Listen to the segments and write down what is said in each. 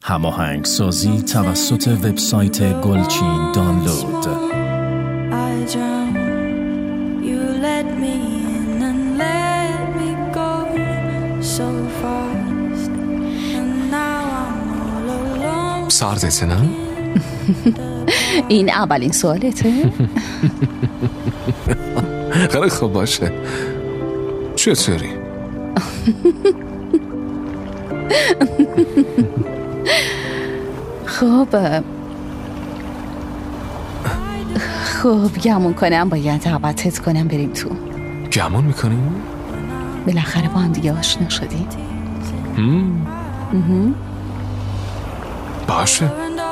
هماهنگسازی توسط وبسایت گلچین دانلود. سردته نه؟ این اولین سوالته؟ خیلی خوب باشه. چطوری؟ خب گمون کنم باید دعوتت کنم بریم تو. گمون میکنیم؟ بالاخره با هم دیگه آشنا شدیم. باشه.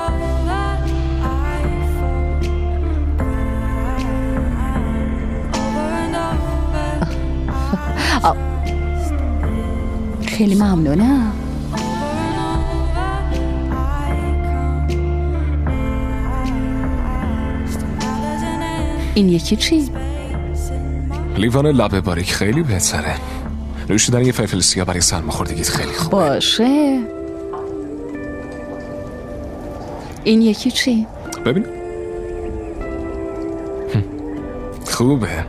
خیلی ممنونم. این یکی چی؟ لیوان لبه باریک خیلی بهتره. نوشیدن یه فلفل سیاه برای سرماخوردگیت خیلی خوبه. باشه. این یکی چی؟ ببین خوبه.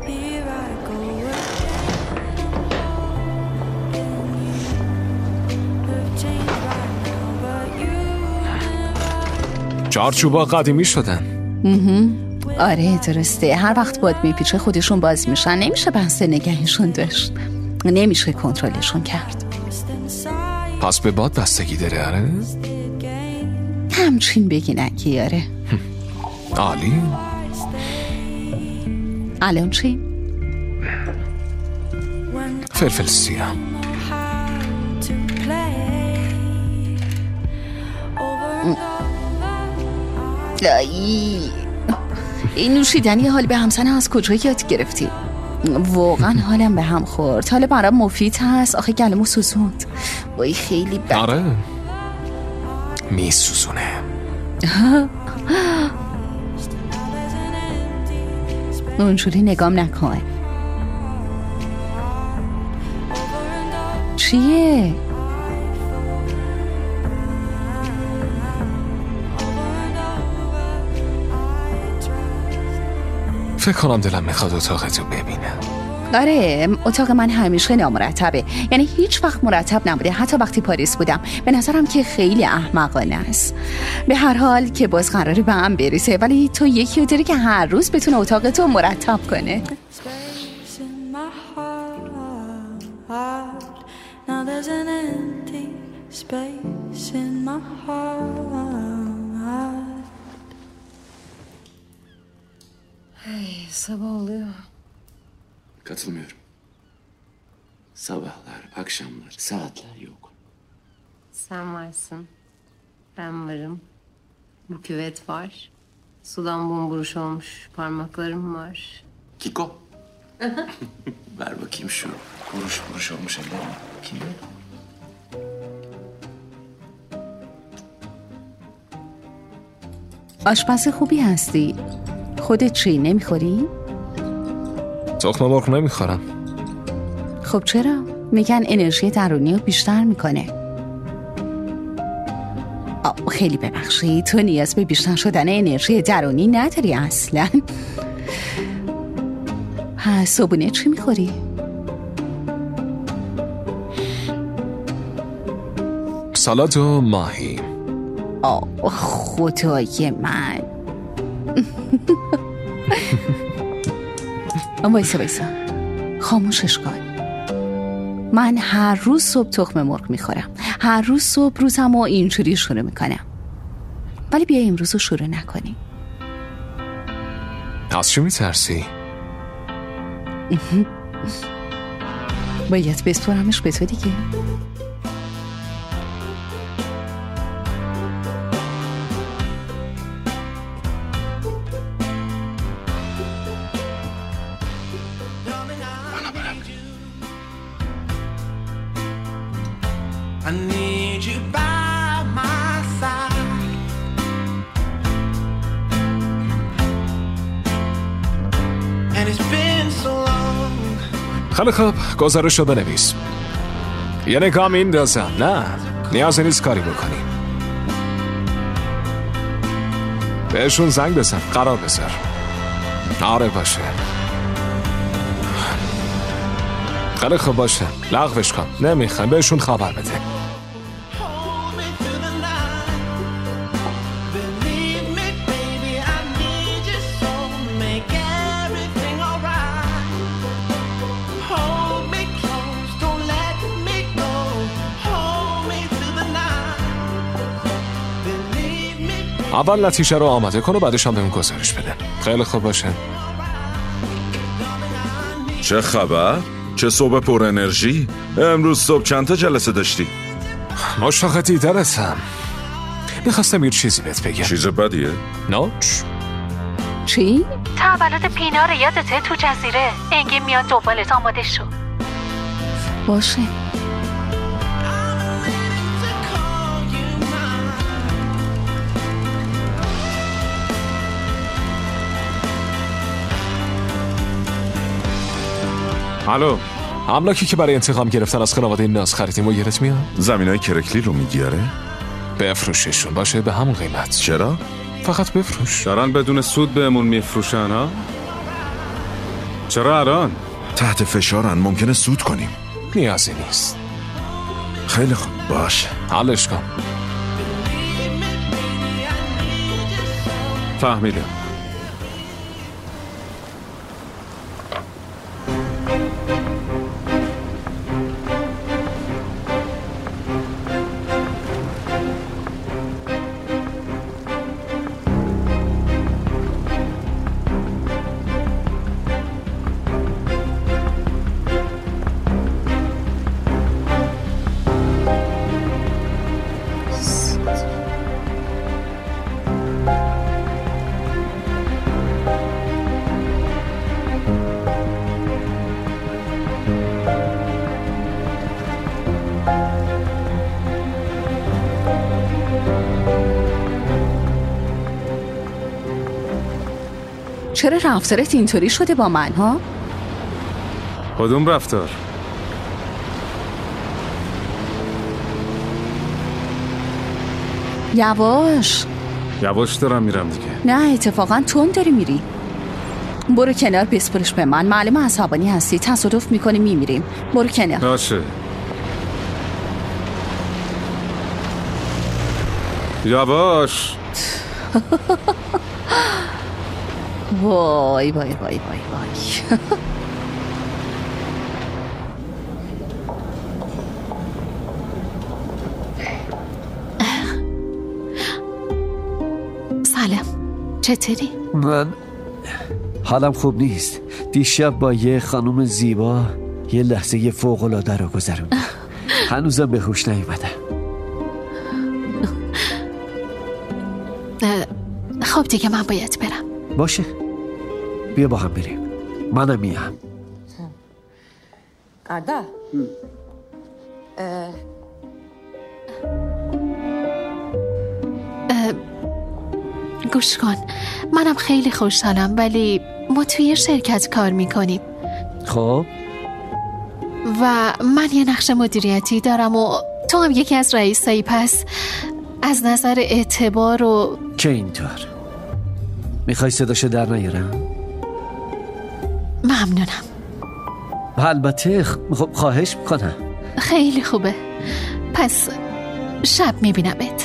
چارچوبا قدیمی شدن. آره درسته. هر وقت باد میپیچه خودشون باز میشن. نمیشه بحث نگهشون داشت. نمیشه کنترلشون کرد. پس به باد بستگی داره؟ آره؟ همچین بگی نگی. آره. عالی. الان چی؟ فلفل سیاه. این نوشیدنی حال به همسنه از کجا یاد گرفتی؟ واقعا حالم به هم خورد. حالا برام مفید هست. آخه گلمو سوزوند. وای خیلی بد. آره می سوزونه. اونجوری نگام نکن. چیه؟ فکر کنم دلم میخواد اتاقتو ببینم. آره اتاق من همیشه نامرتبه. یعنی هیچ وقت مرتب نبوده. حتی وقتی پاریس بودم. به نظرم که خیلی احمقانه است. به هر حال که باز قراره به هم بریزه. ولی تو یکی رو داری که هر روز بتونه اتاقتو مرتب کنه. Sabah oluyor. Katılmıyorum. Sabahlar, akşamlar, saatler yok. Sen varsın. Ben varım. Bu küvet var. Sudan bomburuş olmuş parmaklarım var. Kiko. Ver bakayım şu buruş olmuş ellerine. Bakayım. آشپز خوبی هستی. خودت چی نمیخوری؟ تخم مرغ نمیخورم. خب چرا؟ میگن انرژی درونی رو بیشتر میکنه. خیلی ببخشی تو نیاز به بیشتر شدن انرژی درونی نداری اصلا. پس صبحونه چی میخوری؟ سالاد و ماهی. خدای من. وایسا خاموشش کن. من هر روز صبح تخم مرغ میخورم. هر روز صبح روزم رو اینجوری شروع میکنم. ولی بیا امروز رو شروع نکنی. از چی میترسی؟ باید بسپرمش به تو دیگه. I need you by my side. And it's been so long. خیلی خوب گزارش رو بنویس. یه نگاه میندازم. نه نیازی نیست کاری بکنی. بهشون زنگ بزن، قرار بذار. آره باشه. خیلی خوب باشه، لغوش کن. نمیخوایم، بهشون خبر بده. Hold me through the night. Believe me, baby, I need you so. Make everything alright. Hold me close, don't let me go. Hold me through the night. Believe me, baby. اول نتیجه رو آماده کن و بعدش هم بهمون گزارش بده. خیلی خوب باشه. چه خبر؟ چه صبح پر انرژی؟ امروز صبح چند تا جلسه داشتی؟ مشتاق دیدارتم. میخواستم یه چیزی بهت بگم. چیز بدیه؟ نوچ؟ چی؟ تولد پینا رو یادته تو جزیره؟ انگی میاد دنبالت، آماده شو. باشه. الو، املاکی که برای انتقام گرفتن از خانواده ناز خریدیم و یادت میاد؟ زمینای کرکلی رو میگیره؟ بفروششون، باشه به همون قیمت. چرا؟ فقط بفروش. دارن بدون سود بهمون میفروشن ها؟ چرا الان؟ تحت فشارن، ممکنه سود کنیم. نیازی نیست. خیلی خوب، باشه. حلش کن. فهمیدم. چرا رفتارت اینطوری شده با من ها؟ کدوم رفتار؟ یواش. یواش دارم میرم دیگه. نه اتفاقا تون داری میری. برو کنار، بسپرش به من. معلومه عصبانی هستی، تصادف میکنی میمیریم. برو کنار. باشه. یواش. وای وای وای وای وای. سلام، چطوری؟ من حالم خوب نیست. دیشب با یه خانم زیبا یه لحظه فوق‌العاده رو گذروندم. هنوزم به هوش نیومدم. خب دیگه من باید برم. باشه، بیا با هم بریم. منم میام. Arda. گوش کن، منم خیلی خوشحالم ولی ما توی شرکت کار میکنیم. خب و من یه نقش مدیریتی دارم و تو هم یکی از رئیسایی، پس از نظر اعتبار و چه اینطور؟ میخوای صداشو در نیارم؟ ممنونم. البته خب خواهش میکنم. خیلی خوبه، پس شب میبینمت.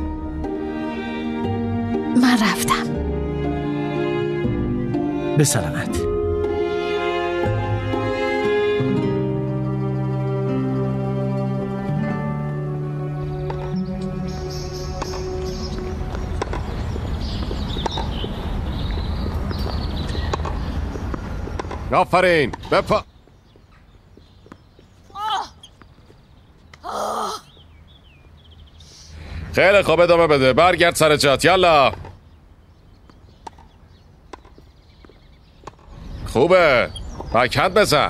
من رفتم. به سلامت. آفرین بپا. خیلی خوب، ادامه بده. برگرد سر جات. یالا. خوبه، بکت بزن.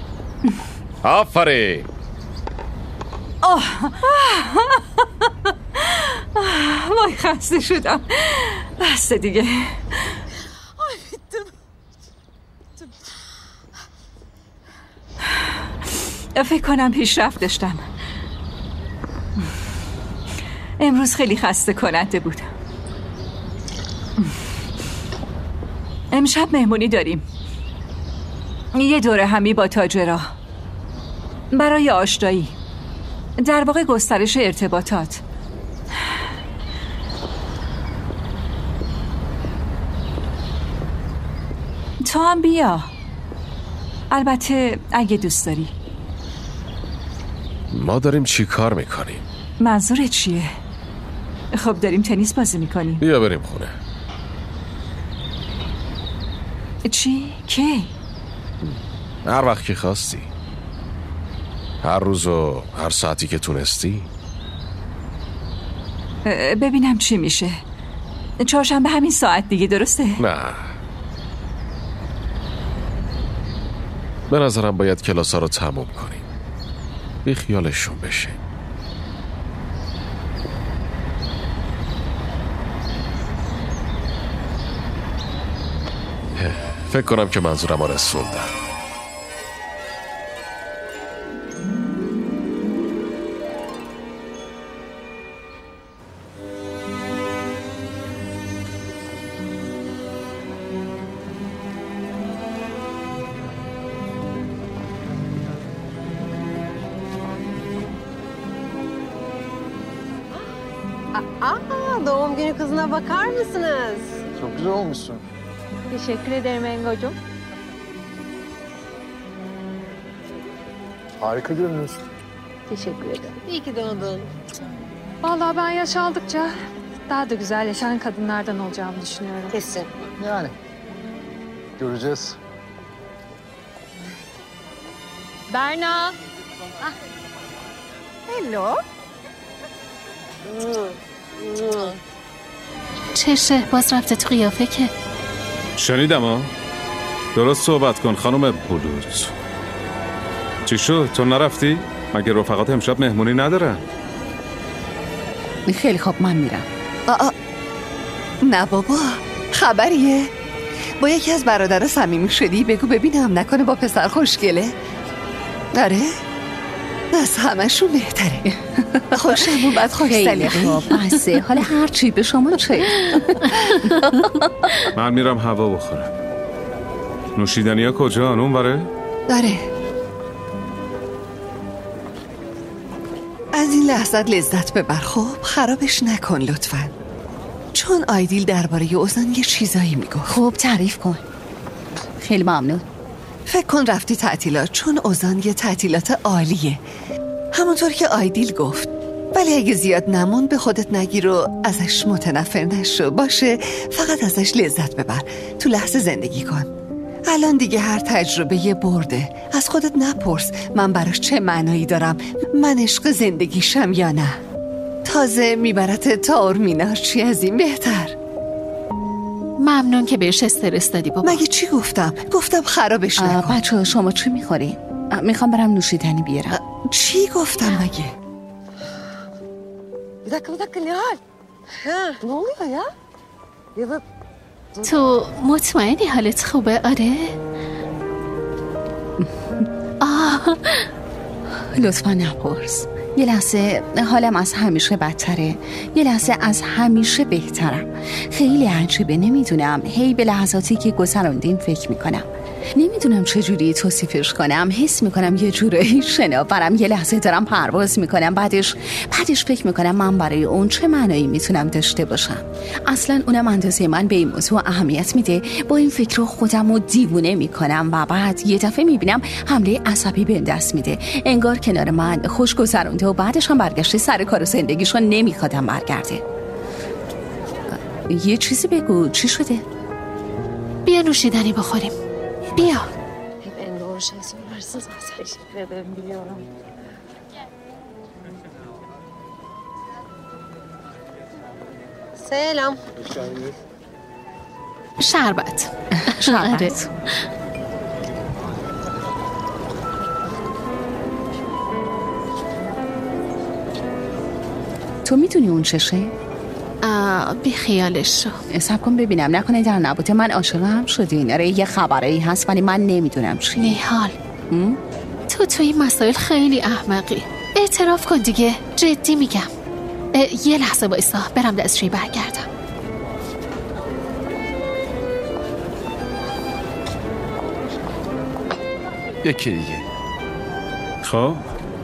آفرین. وای خسته شدم. بسته دیگه. فکر کنم پیشرفت داشتم. امروز خیلی خسته کننده بود. امشب مهمونی داریم. یه دوره همی با تاجرا برای آشنایی، در واقع گسترش ارتباطات. تو هم بیا، البته اگه دوست داری. ما داریم چی کار میکنیم؟ منظورت چیه؟ خب داریم تنیس بازی میکنیم. بیا بریم خونه. چی؟ کی؟ هر وقت که خواستی، هر روز و هر ساعتی که تونستی. ببینم چی میشه. چهارشنبه همین ساعت دیگه، درسته؟ نه، به نظرم باید کلاس ها رو تموم کنیم، بی خیالشون بشه. فکر کنم که منظورم رو رسوندم. Doğum günü kızına bakar mısınız? Çok güzel olmuşsun. Teşekkür ederim Engo'cum. Harika görünüyorsun. Teşekkür ederim. İyi ki doğdun. Vallahi ben yaş aldıkça daha da güzel yaşayan kadınlardan olacağımı düşünüyorum. Kesin. Yani. Göreceğiz. Berna. Hello. چشه باز رفته تو قیافه که؟ شنیدم ها؟ درست صحبت کن خانم بلوت. چی شد؟ تو نرفتی؟ مگه رفقات امشب مهمونی ندارن؟ خیلی خوب، من میرم. نه بابا، خبریه؟ با یکی از برادرها صمیمی شدی؟ بگو ببینم، نکنه با پسر خوشگله؟ آره؟ از همشون بهتره. خوشم اومد، خوش خیلی خوب، بسه. حالا هر چی به شما چه؟ من میرم هوا بخورم. نوشیدنی ها کجا؟ اون بره؟ داره. از این لحظات لذت ببر، خب خرابش نکن لطفاً، چون آیدیل درباره اوزان یه چیزایی میگفت. خوب تعریف کن. خیلی ممنون. فکر کن رفتی تعطیلات، چون اوزان یه تعطیلات عالیه، همونطور که آیدیل گفت. ولی اگه زیاد نمون به خودت نگیر و ازش متنفر نشو. باشه، فقط ازش لذت ببر، تو لحظه زندگی کن. الان دیگه هر تجربه یه برده. از خودت نپرس من براش چه معنایی دارم، من عشق زندگیشم یا نه. تازه میبرت تا اورمینار، چی از این بهتر. ممنون که بهش استرس دادی بابا. مگه چی گفتم؟ گفتم خرابش نکن. بچه شما چی میخوری؟ میخوام برم نوشیدنی بیارم. چی گفتم مگه؟ Bir dakika Nihal. Ne oluyor ya? Ya da تو مطمئنی حالت خوبه؟ آره؟ لطفا نپرس. یه لحظه حالم از همیشه بدتره، یه لحظه از همیشه بهترم. خیلی عجیبه، نمیدونم. هی به لحظاتی که گذراندیم فکر میکنم، نمیدونم چجوری توصیفش کنم. حس میکنم یه جورایی شناورم، یه لحظه دارم پرواز میکنم، بعدش فکر میکنم من برای اون چه معنایی میتونم داشته باشم. اصلا اونم اندازه من به این موضوع اهمیت میده. با این فکر رو خودم رو دیوونه میکنم و بعد یه دفعه میبینم حمله عصبی بهم دست میده، انگار کنار من خوش گذرونده و بعدش هم برگشته سر کار و زندگیشو نمیخوادم برگرده. یه چیزی بگو، چی شده؟ بیا نوشیدنی بخوریم. بیا. hep en doğru şey söylersin zaten. Teşekkür ederim, biliyorum. Selam. شربت. شربت. تو میدونی اون چشه؟ بی خیالش شو. حساب کن ببینم، نکنه در نبوده من عاشقم شدی. آره یه خبرایی هست ولی من نمیدونم چی. نیهال، تو این مسائل خیلی احمقی. اعتراف کن دیگه، جدی میگم. یه لحظه وایسا، برم دستشویی برگردم. یکی دیگه. خب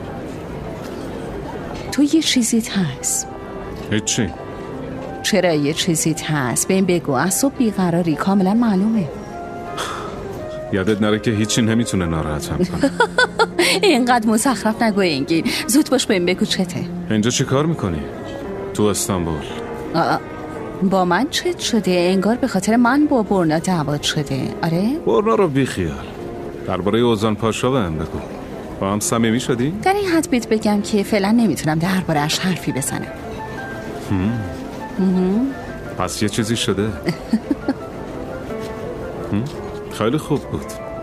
تو یه چیزیت هست. هیچی. چرا یه چیزیت هست؟ به این بگو. از صبح بیقراری، کاملا معلومه. یادت نره که هیچی نمیتونه ناراحتم کنه. اینقدر مزخرف نگو انگین. زود باش به این بگو چته. اینجا چی کار میکنی؟ تو استانبول. با من چت شده؟ انگار به خاطر من با برنا دعوات شده. آره؟ برنا رو بیخیال. درباره اوزان پاشا بهم بگو. با هم صمیمی شدی؟ در این حد بهت بگم که فعلا نمیتونم درباره‌اش حرفی بزنم. پس یه چیزی شده. خیلی خوب بود.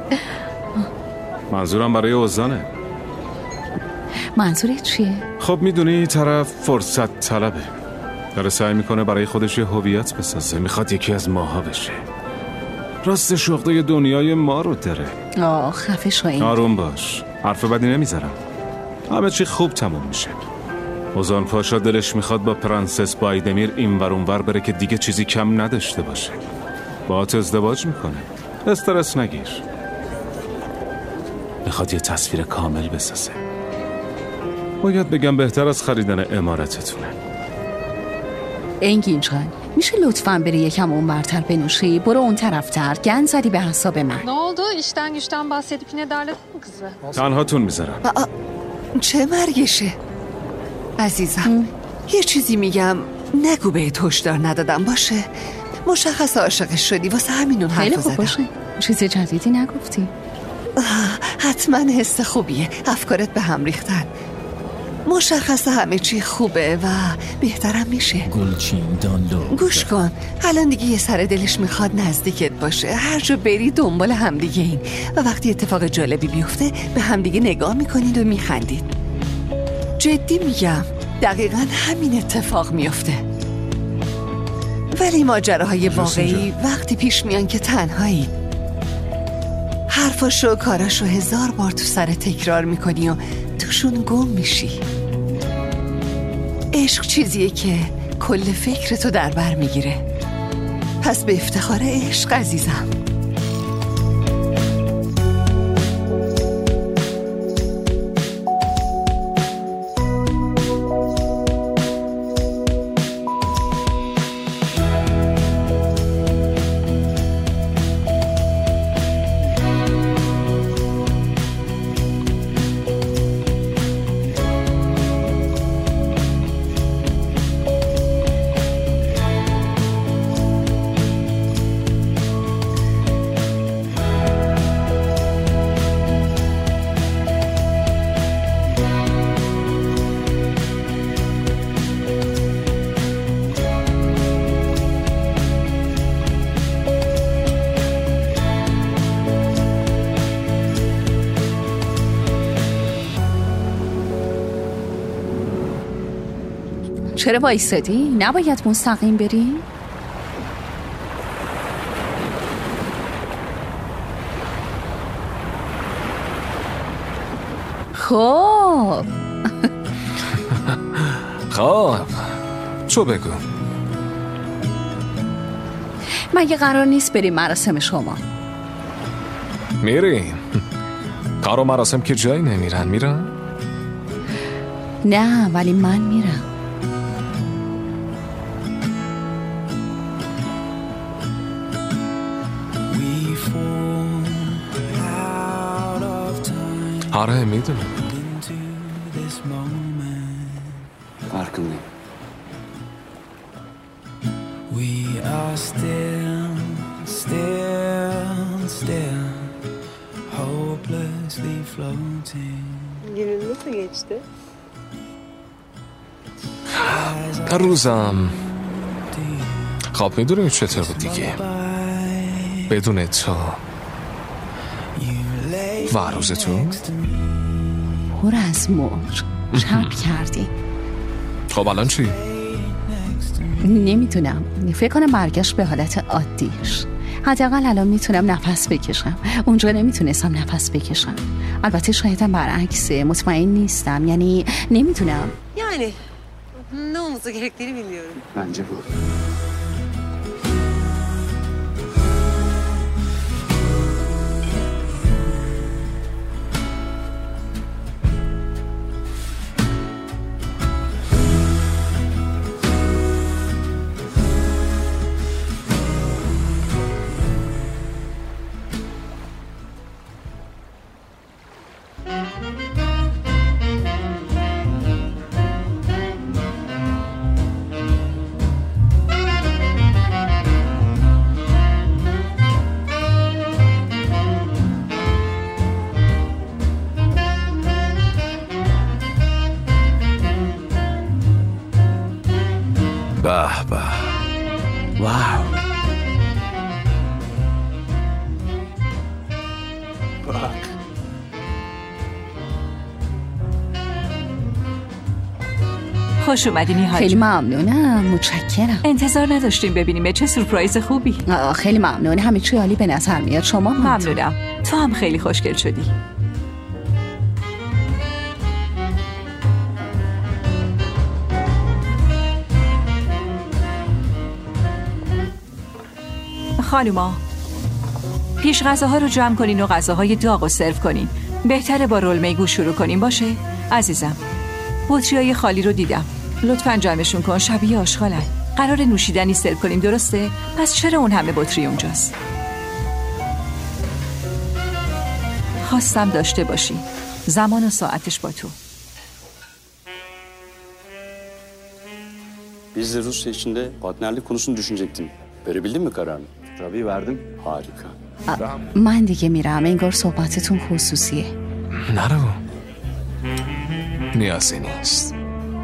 منظورم برای اوزانه. منظورت چیه؟ خب میدونی طرف فرصت طلبه. داره سعی میکنه برای خودش یه هویت بسازه. میخواد یکی از ماها بشه. راست شغله دنیای ما رو داره. خفه شو این. آروم باش. حرف بدی نمیذارم. همه چی خوب تموم میشه. اوزان پاشا دلش میخواد با پرنسس بایدمیر این ور اون ور بره که دیگه چیزی کم نداشته باشه. باهات ازدواج میکنه. استرس نگیر. میخواد یه تصویر کامل بسازه. باید بگم بهتر از خریدن عمارتتونه. انگین جان میشه لطفاً بری یکم اون برتر بنوشی؟ برو اون طرفتر. گند زدی به حساب من. Ne oldu? İşten güçten bahsedip yine darladın mı kızı? تنهاتون میذارم. چه مرگشه عزیزم. یه چیزی میگم نگو بهت هشدار ندادم باشه. مشخص عاشقش شدی واسه همینون حرف خیلی زدم. خوب باشه. چیز جدیدی نگفتی؟ حتما حس خوبیه. افکارت به هم ریختن. مشخص همه چی خوبه و بهترم میشه. گلچین دانلود. گوش کن. الان دیگه یه سر دلش میخواد نزدیکت باشه. هر جا بری دنبال همدیگه این و وقتی اتفاق جالبی بیفته به همدیگه نگاه میکنید و میخندید. جدی میگم دقیقا همین اتفاق میفته. ولی ماجراهای واقعی وقتی پیش میان که تنهایی حرفاشو و کاراشو 1000 بار تو سر تکرار میکنی و توشون گم میشی. عشق چیزیه که کل فکرتو در بر میگیره. پس به افتخار عشق عزیزم. چرا وایسادی؟ نباید مستقیم بری؟ خب خب چو بگو. مگه قرار نیست بریم مراسم شما؟ میریم. کار و مراسم که جایی نمیرن. میرن؟ نه ولی من میرم. آره میدونم. فرقم We are still, hopelessly floating. Günün nasıl geçti? روزم خب میدونیم چطور بود دیگه. بدون تو و روزتون پر از موج شب کردی. خب الان چی؟ نمیتونم. فکر کنم برگشت به حالت عادیش. حداقل الان میتونم نفس بکشم. اونجا نمیتونستم نفس بکشم. البته شایدم برعکسه. مطمئن نیستم. یعنی نمیتونم. Yani ne olması gerektiğini biliyorum. Bence bu. به به، واو. خوش اومدین نهال خیلی جون. ممنونم، متشکرم. انتظار نداشتیم ببینیم. چه سورپرایز خوبی. خیلی ممنون، همه چی عالی به نظر میاد. شما ممنونم. تو هم خیلی خوشگل شدی. خانوما، پیش غذاها رو جمع کنین و غذاهای داغ رو سرو کنین. بهتره با رول میگو شروع کنیم باشه؟ عزیزم، بطریای خالی رو دیدم. لطفاً جمعشون کن، شبیه آشغالن. قرار نوشیدنی سرو کنیم، درسته؟ پس چرا اون همه بطری اونجاست؟ خواستم داشته باشی. زمان و saateş با تو. Biz de Rusya içinde partnerlik konusunu düşünecektim. Verebildin mi kararını? Tabii verdim. Harika. من دیگه میرم، انگار صحبتتون خصوصیه. نرو، نیازی نیست.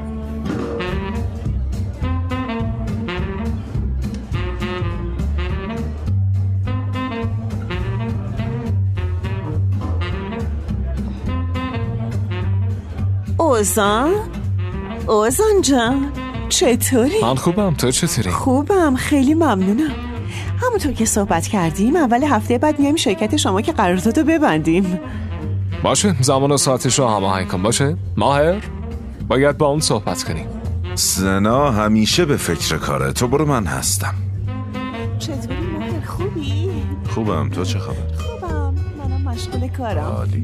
اوزان جان چطوری؟ من خوبم، تو چطوری؟ خوبم، خیلی ممنونم. همونطور که صحبت کردیم اول هفته بعد میایم شرکت شما که قراردادو ببندیم. باشه، زمان و ساعتش رو هماهنگ کن. باشه ماهر، باید با اون صحبت کنیم. سنا همیشه به فکر کاره. تو برو، من هستم. چطوری ماهر، خوبی؟ خوبم، تو چه خبر؟ خوبم، منم مشغول کارم. عالی.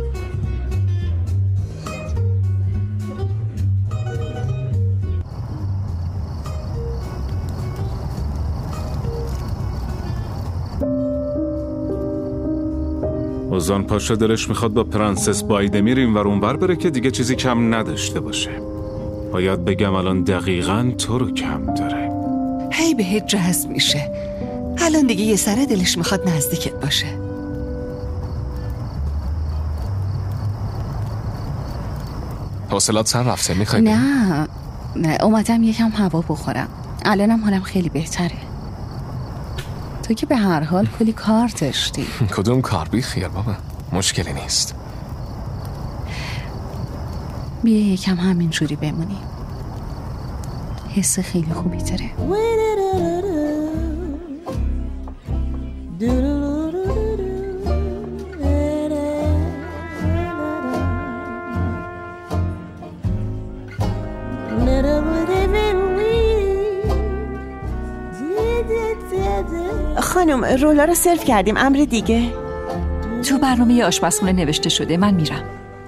اوزان پاشا دلش میخواد با پرنسس بایدمیر این ور اونور بره که دیگه چیزی کم نداشته باشه. باید بگم الان دقیقاً تو رو کم داره. هی بهت جذب میشه. الان دیگه یه سره دلش میخواد نزدیکت باشه. حوصلات سر رفته، میخوای؟ نه اومدم یکم هوا بخورم. الانم حالم خیلی بهتره. تو که به هر حال کلی کار داشتی. کدوم کار؟ بی خیر بابا، مشکلی نیست. بیا یکم همینجوری بمونی. حس خیلی خوبی داره. خانم، رولا رو سرو کردیم، امر دیگه. تو برنامه آشپزخونه نوشته شده، من میرم.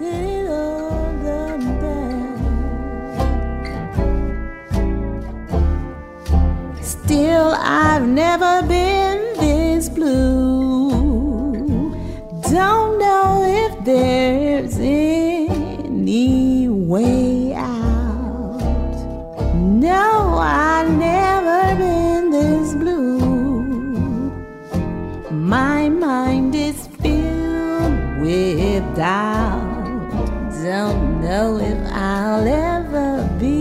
Still I've never been this blue. Don't know if there's any way out. No, I've never been this blue. My mind is filled with doubt. Don't know if I'll ever be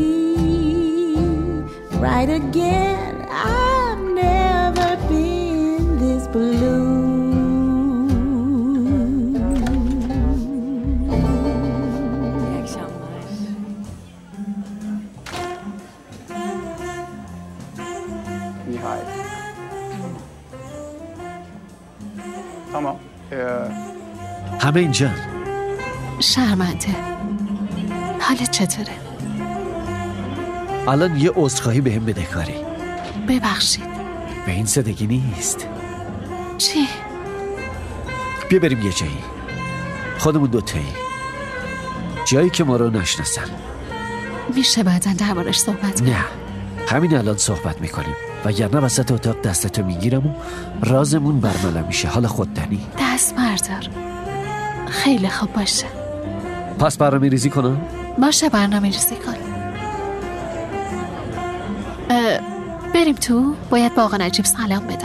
right again. I've never been this blue. Nihayet. Tamam. همه اینجا. شرمنده. حالت چطوره؟ الان یه عذرخواهی بهم بده کاری. ببخشید. به این سادگی نیست. چی؟ بیا بریم یه جایی، خودمون دوتایی، جایی که ما رو نشناسن. میشه بعدن دربارش صحبت کنیم؟ نه، همین الان صحبت میکنیم، وگرنه وسط اتاق دستتو میگیرم و رازمون برملا میشه. حالا خودتنی. دست بردار. خیلی خوب باشه. پس برنامه ریزی کنم؟ باشه برنامه ریزی کن. بریم تو. باید با آقا نجیب سلام بدم.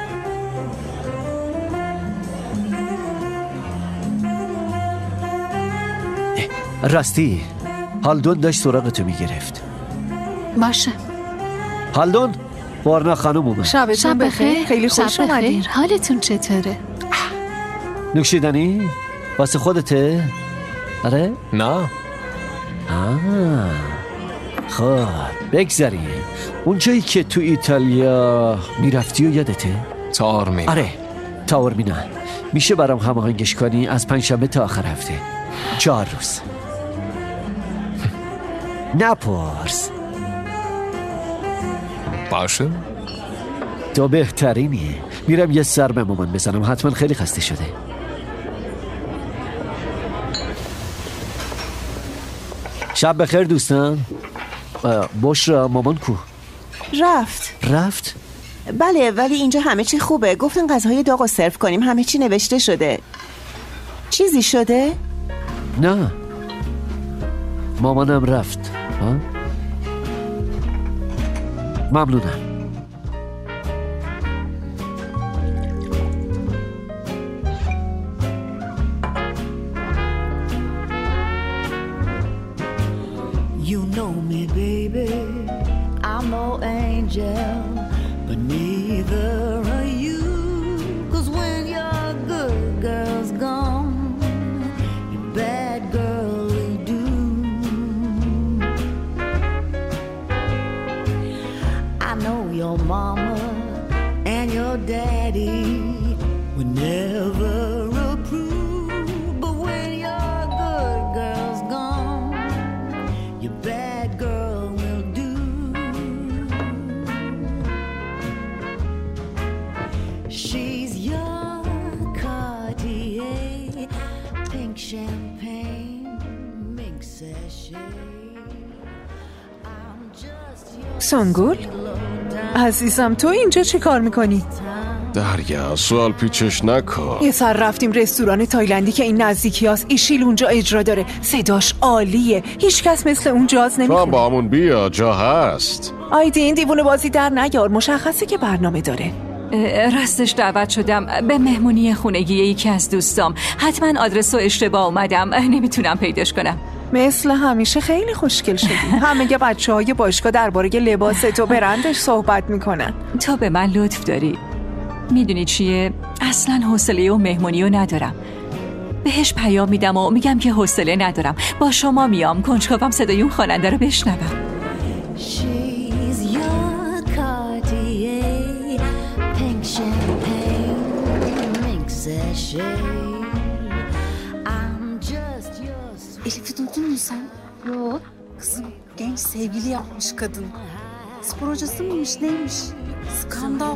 راستی هالدون داشت سراغتو میگرفت. باشه. هالدون وارنا خانم اومد. شبتون بخیر. خیلی خوش اومدین. حالتون چطوره؟ نوشیدنی؟ واسه خودته؟ آره؟ نه. خب بگذاریم. اون جایی که تو ایتالیا میرفتی و یادته؟ تارمین. آره تارمین. میشه برام هماهنگش کنی از پنجشنبه تا آخر هفته 4 روز. نپرس. باشه. تو بهترینی. میرم یه سر به مامان بزنم، حتما خیلی خسته شده. شب بخیر دوستان. بشرا مامان کو؟ رفت؟ بله ولی اینجا همه چی خوبه. گفتن غذاهای داغ رو سرو کنیم. همه چی نوشته شده. چیزی شده؟ نه مامانم رفت. ممنونم. You know me, baby. I'm no angel, but neither are you. 'Cause when your good girl's gone, your bad girl will do. I know your mama and your daddy would never approve, but when your good girl's gone, your bad girl will do. She's your Cartier, pink champagne, mink sachet. I'm just your سنگول؟ عزیزم تو اینجا چی کار میکنی؟ دریا سوال پیچش نکن. یه سر رفتیم رستوران تایلندی که این نزدیکی هست. ایشیل اونجا اجرا داره. صداش عالیه. هیچ کس مثل اون جاز نمیخونه. تو با همون بیا، جا هست. این دیوونه بازی در نیار. مشخصه که برنامه داره. راستش دعوت شدم به مهمونی خونگی یکی از دوستام. حتما آدرس رو اشتباه اومدم. نمیتونم پیداش کنم. مثل همیشه خیلی خوشگل شدی. همه بچه‌های باشگاه درباره لباس تو برندش صحبت میکنن. تو به من لطف داری. میدونی چیه؟ اصلا حوصله و مهمونی رو ندارم. بهش پیام میدم و میگم که حوصله ندارم. با شما میام. کنجکاوم صدای اون خواننده رو بشنوم. Elif'i duydun mu sen? Yok. Kızım genç sevgili yapmış kadın. Spor hocası mıymış neymiş? Skandal.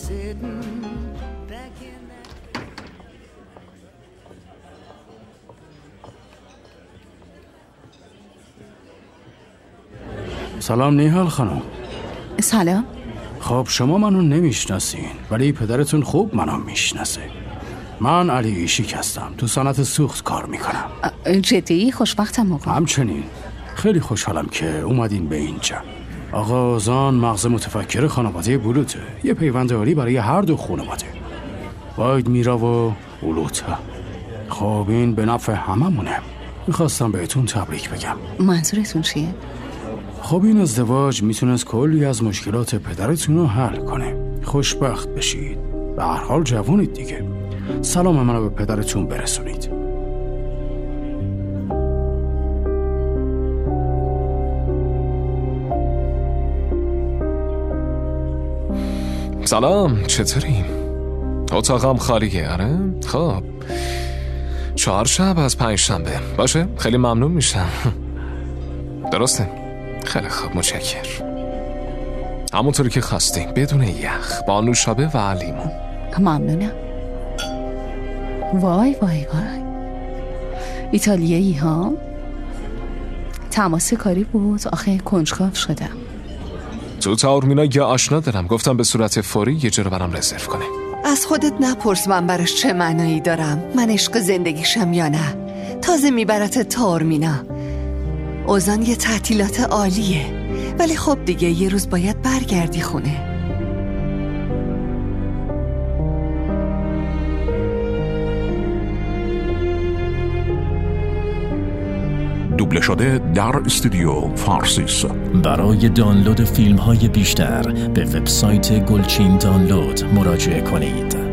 سلام نیهال خانم. سلام. خب شما منو نمیشناسین ولی پدرتون خوب منو میشناسه. من علی ایشیک هستم. تو صنعت سوخت کار میکنم. جدی؟ خوشبختم آقا. همچنین. خیلی خوشحالم که اومدین به اینجا. آقا اوزان مغز متفکر خانواده بلوته. یه پیوند عالی برای هر دو خانواده. واید میرا و بلوته. خب این به نفع هممونه. میخواستم بهتون تبریک بگم. منظورتون چیه؟ خب این ازدواج میتونست کلی از مشکلات پدرتون رو حل کنه. خوشبخت بشید. به هر حال جوونید دیگه. سلام منو به پدرتون برسونید. سلام، چطوری؟ اتاقم خالیه. آره؟ خب 4 شب از 5 شنبه. باشه؟ خیلی ممنون میشم. درسته؟ خیلی خوب، متشکر. همونطوری که خواستیم، بدون یخ، با نوشابه و لیمون. ممنونم. وای وای وای، ایتالیایی ها. تماس کاری بود. آخه کنجکاو شدم. تو تارمینا یه آشنا دارم. گفتم به صورت فوری یه جا رو برام رزرو کنه. از خودت نپرس من براش چه معنایی دارم. من عشق زندگیشم یا نه. تازه میبرت تارمینا. اوزان یه تعطیلات عالیه، ولی خب دیگه یه روز باید برگردی خونه. دوبله شده در استودیو فارسیس. برای دانلود فیلم های بیشتر به وبسایت گلچین دانلود مراجعه کنید.